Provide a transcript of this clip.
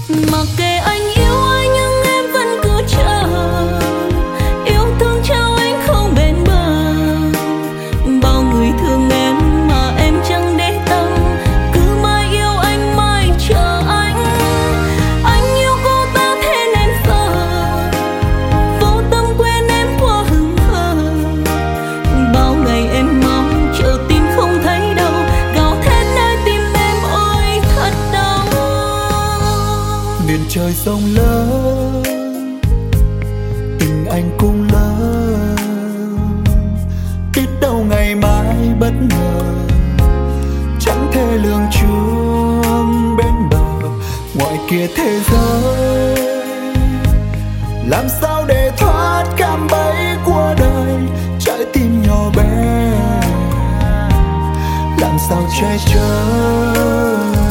Mặc kệ anh yêu ai nhưng em vẫn cứ chờ, yêu thương trao anh không bền bờ. Bao người thương em mà em chẳng để tâm, cứ mãi yêu anh mãi chờ anh. Anh yêu cô ta thế nên giờ vô tâm quên em qua hững hờ. Bao ngày em mong chờ tin không thấy đâu, gào thét nơi tim em ôi thật đau. Biển trời sông lớn, tình anh cũng lớn. Biết đâu ngày mai bất ngờ, chẳng thể lường trước bên bờ. Ngoài kia thế giới, làm sao để thoát cạm bẫy của đời. Trái tim nhỏ bé, làm sao che chở